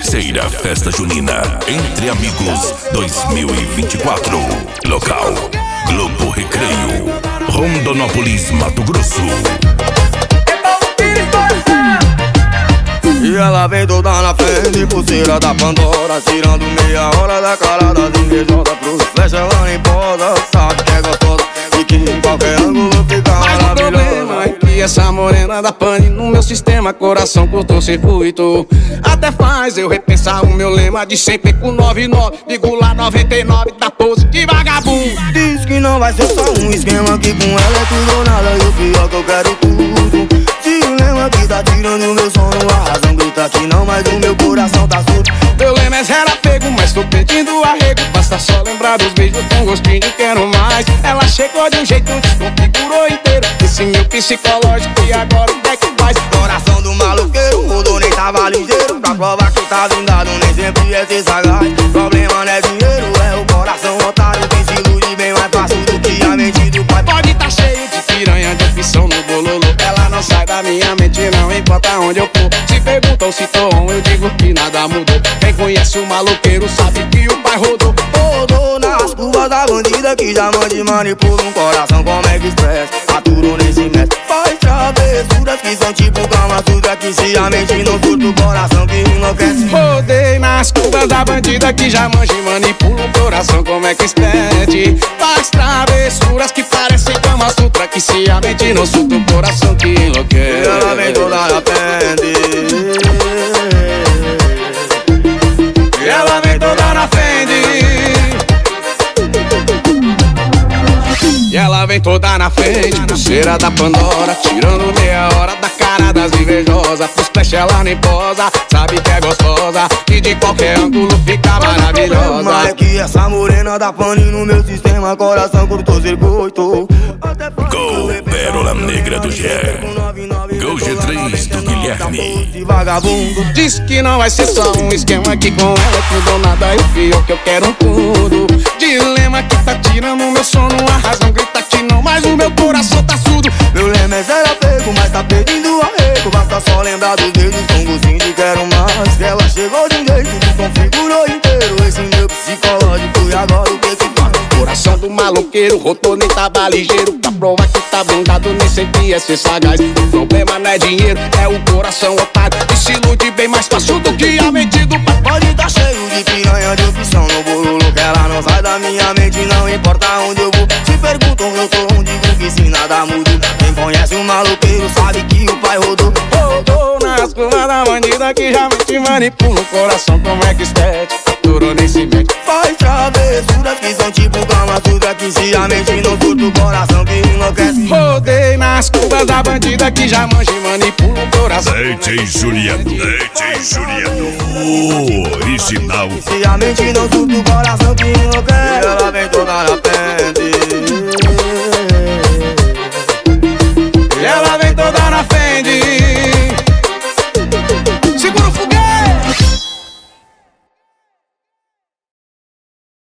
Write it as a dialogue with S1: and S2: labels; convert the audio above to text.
S1: Terceira Festa Junina Entre Amigos 2024. Local: Globo Recreio, Rondonópolis, Mato Grosso.
S2: E ela vem toda na frente, pulseira da Pandora, tirando meia hora da cara das invejosas. Pros flecha ela nem posa, sabe que é gostosa e que em qualquer ângulo fica
S3: maravilhosa. Mas o problema é que essa morena da pane no meu sistema, coração curto-circuito. Até faz eu repensar o meu lema de sempre com 99,99 da pose de vagabundo.
S2: Diz que não vai ser só um esquema, que com ela é tudo ou nada, e o pior que eu quero tudo. Dilema que tá tirando meu sono, a razão grita que não, mas o meu coração tá surdo.
S3: Meu lema é zero apego, mas tô pedindo arrego. Basta só lembrar dos beijos com gostinho de quero mais. Ela chegou de um jeito, desconfigurou inteiro esse meu psicológico, e agora o que é que faz?
S2: Coração do maloqueiro, mudou, nem tava ligeiro. Pra provar que tá blindado, nem sempre é ser sagaz. Problema não é dinheiro, é o coração otário. Quem se ilude bem mais fácil do que a mente do pai.
S3: Pode tá cheio de piranha, de opção no bololô. Ela não sai da minha mente, não importa onde eu for. Se perguntam se tô on, eu digo que nada mudou. Quem conhece o maloqueiro sabe que o pai rodou.
S2: Rodou nas curvas da bandida que já mande manipula um coração como é que expressa. Aturou nesse mestre, faz travessuras que são tipo Kama Sutra, que se a mente não surta o coração que enlouquece.
S3: Rodei nas curvas da bandida que já manja e manipula um coração como é que expede. Faz travessuras que parecem Kama Sutra, que se a mente não surta o coração que enlouquece.
S2: E ela vem toda na frente,
S3: e ela vem toda na frente, e ela vem toda na frente, pulseira da Pandora, tirando meia hora da cara das invejosas. Pros flash ela nem posa, sabe que é gostosa e de qualquer ângulo fica maravilhosa.
S2: Mas é que essa morena da pane no meu sistema, coração curto-circuito.
S1: Go Pérola Negra do Gé, Go G3 do Guilherme.
S2: Vagabundo
S3: diz que não vai ser só um esquema, que com ela tudo ou nada, e o pior que eu quero tudo. Dilema que tá tirando meu sono, a razão grita que não, mas o meu coração tá surdo.
S2: Meu lema é zero apego, mas tá pedindo arrego. Basta só lembrar dos dedos com gostinho de quero mais. Ela chegou de um jeito, desconfigurou inteiro esse meu psicológico, e agora o que que faz?
S3: Coração do maloqueiro, rodou, nem tava ligeiro. Pra provar que tá blindado, nem sempre é ser sagaz. O problema não é dinheiro, é o coração otário, que se ilude bem mais fácil do que a mente do pai.
S2: Pode tá cheio de piranha, de opção no bololo, que ela não sai da minha mente, não importa onde eu vou. Se perguntam eu tô onde, digo que se nada muda. Quem conhece o maloqueiro sabe que o pai rodou.
S3: Rodou nas curvas da bandida que já mente manipula o coração como é que expede. Durou nem se mete,
S2: faz travessuras que são tipo Kama Sutra, que se a mente não surta o coração que enlouquece.
S3: Rodei nas curvas da bandida que já manja e manipula o coração.
S1: DJ Juliano, DJ Juliano, original.
S2: Se a mente não surta o coração que enlouquece. E ela vem toda na frente,
S3: e ela vem toda na frente,